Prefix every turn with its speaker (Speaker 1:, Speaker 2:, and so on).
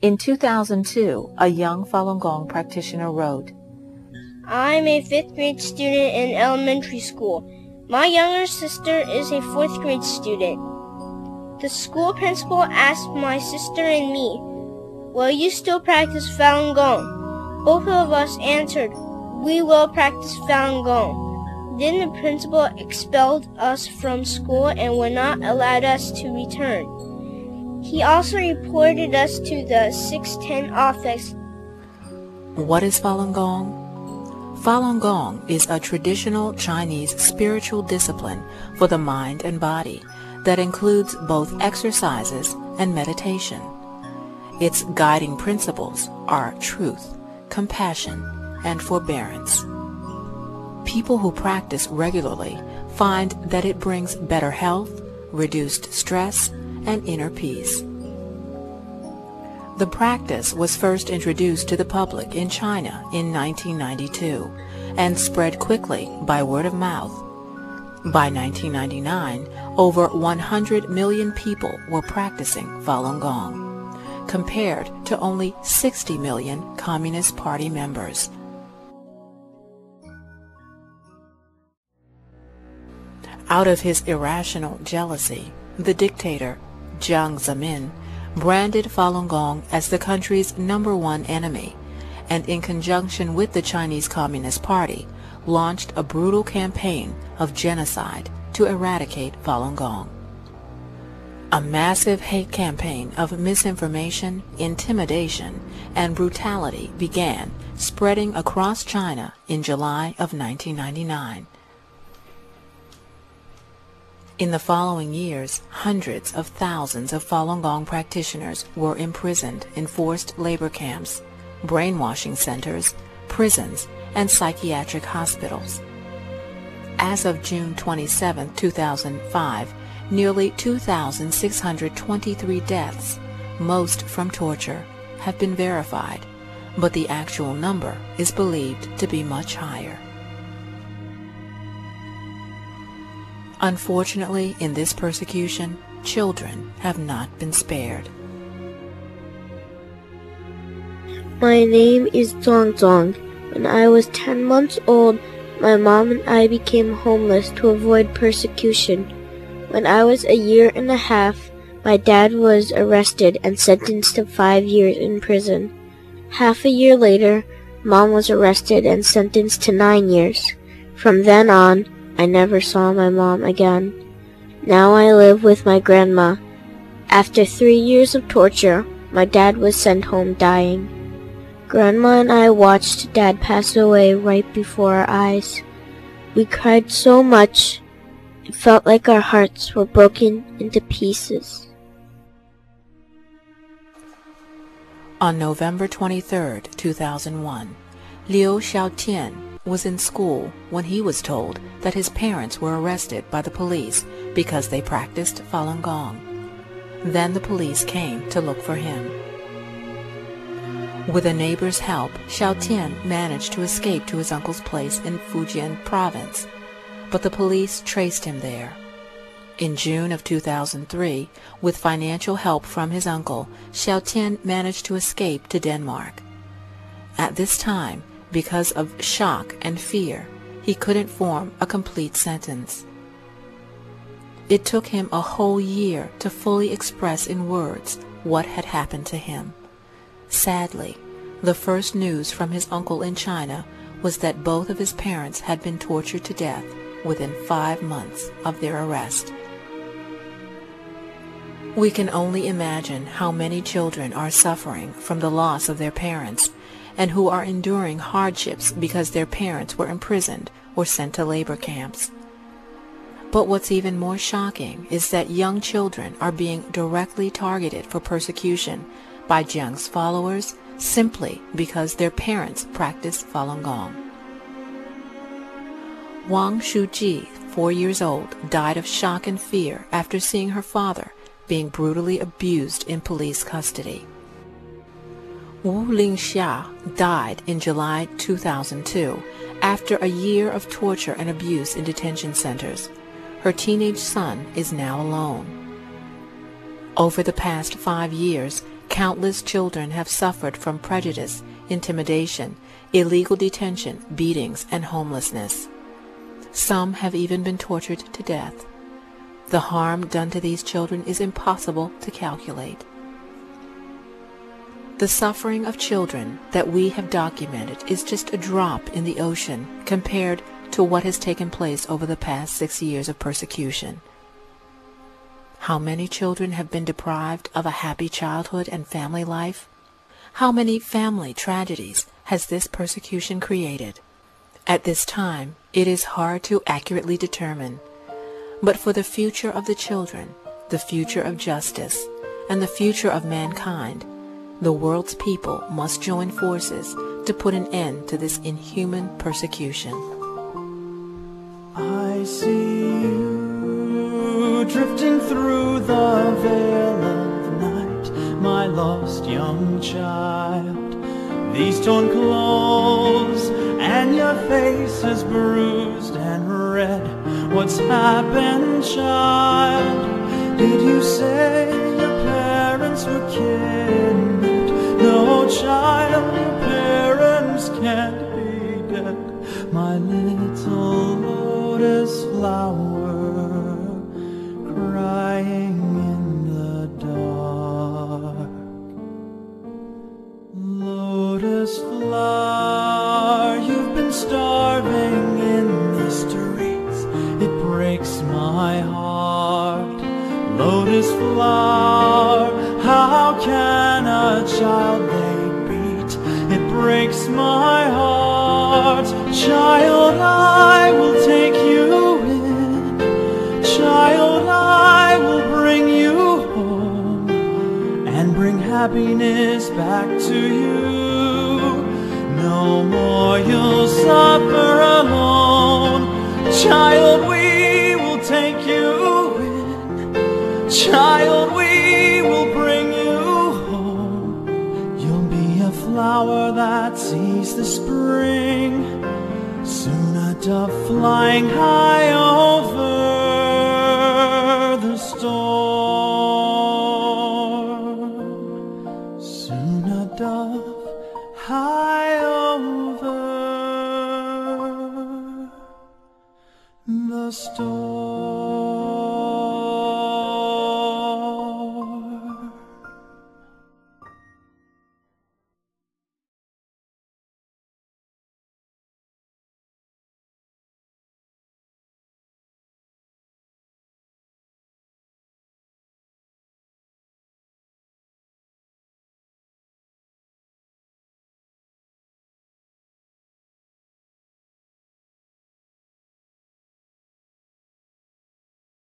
Speaker 1: In 2002, a young Falun Gong practitioner wrote,
Speaker 2: I'm a 5th grade student in elementary school. My younger sister is a 4th grade student. The school principal asked my sister and me, will you still practice Falun Gong? Both of us answered, we will practice Falun Gong. Then the principal expelled us from school and would not allow us to return. He also reported us to the 610 office.
Speaker 1: What is Falun Gong? Falun Gong is a traditional Chinese spiritual discipline for the mind and body that includes both exercises and meditation. Its guiding principles are truth, compassion, and forbearance. People who practice regularly find that it brings better health, reduced stress, and inner peace. The practice was first introduced to the public in China in 1992 and spread quickly by word of mouth. By 1999, over 100 million people were practicing Falun Gong, compared to only 60 million Communist Party members. Out of his irrational jealousy, the dictator, Jiang Zemin, branded Falun Gong as the country's #1 enemy, and in conjunction with the Chinese Communist Party, launched a brutal campaign of genocide to eradicate Falun Gong. A massive hate campaign of misinformation, intimidation, and brutality began spreading across China in July of 1999. In the following years, hundreds of thousands of Falun Gong practitioners were imprisoned in forced labor camps, brainwashing centers, prisons, and psychiatric hospitals. As of June 27, 2005, nearly 2,623 deaths, most from torture, have been verified, but the actual number is believed to be much higher. Unfortunately, in this persecution, children have not been spared.
Speaker 3: My name is Zong Zong. When I was 10 months old, my mom and I became homeless to avoid persecution. When I was a year and a half, my dad was arrested and sentenced to 5 years in prison. Half a year later, Mom was arrested and sentenced to 9 years. From then on, I never saw my mom again. Now I live with my grandma. After 3 years of torture, my dad was sent home dying. Grandma and I watched Dad pass away right before our eyes. We cried so much, it felt like our hearts were broken into pieces.
Speaker 1: On November 23, 2001, Liu Xiaotian was in school when he was told that his parents were arrested by the police because they practiced Falun Gong. Then the police came to look for him. With a neighbor's help, Xiaotian managed to escape to his uncle's place in Fujian province, but the police traced him there. In June of 2003, with financial help from his uncle, Xiaotian managed to escape to Denmark. At this time, because of shock and fear, he couldn't form a complete sentence. It took him a whole year to fully express in words what had happened to him. Sadly, the first news from his uncle in China was that both of his parents had been tortured to death within 5 months of their arrest. We can only imagine how many children are suffering from the loss of their parents and who are enduring hardships because their parents were imprisoned or sent to labor camps. But what's even more shocking is that young children are being directly targeted for persecution by Jiang's followers simply because their parents practice Falun Gong. Wang Shuji, 4 years old, died of shock and fear after seeing her father being brutally abused in police custody. Wu Lingxia died in July 2002 after a year of torture and abuse in detention centers. Her teenage son is now alone. Over the past 5 years, Countless children have suffered from prejudice, intimidation, illegal detention, beatings, and homelessness. Some have even been tortured to death. The harm done to these children is impossible to calculate. The suffering of children that we have documented is just a drop in the ocean compared to what has taken place over the past 6 years of persecution. How many children have been deprived of a happy childhood and family life? How many family tragedies has this persecution created? At this time, it is hard to accurately determine. But for the future of the children, the future of justice, and the future of mankind, the world's people must join forces to put an end to this inhuman persecution.
Speaker 4: I see you drifting through the veil of night, my lost young child. These torn clothes and your face is bruised and red. What's happened, child? Did you say your parents were kidnapped? No, child, your parents can't be dead. My little lotus flower crying in the dark. Lotus flower, you've been starving in the streets. It breaks my heart. Lotus flower, how can a child they beat? It breaks my heart. Child, I will take you in. Child, I will bring you home and bring happiness back to you. No more you'll suffer alone. Child, we will take you in. Child, we will bring you home. You'll be a flower that sees the spring, soon a dove flying high over the storm. Soon a dove high over the storm.